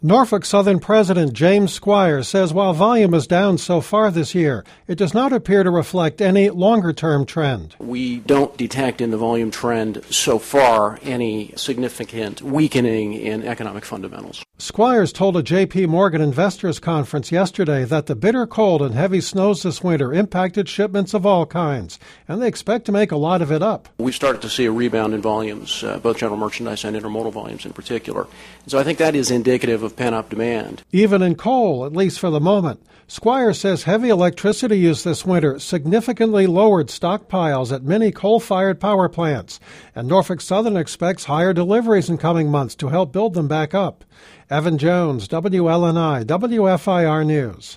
Norfolk Southern President James Squires says while volume is down so far this year, it does not appear to reflect any longer-term trend. We don't detect in the volume trend so far any significant weakening in economic fundamentals. Squires told a J.P. Morgan Investors Conference yesterday that the bitter cold and heavy snows this winter impacted shipments of all kinds, and they expect to make a lot of it up. We've started to see a rebound in volumes, both general merchandise and intermodal volumes in particular. So I think that is indicative of pent-up demand. Even in coal, at least for the moment. Squires says heavy electricity use this winter significantly lowered stockpiles at many coal-fired power plants, and Norfolk Southern expects higher deliveries in coming months to help build them back up. Evan Jones, WLNI, WFIR News.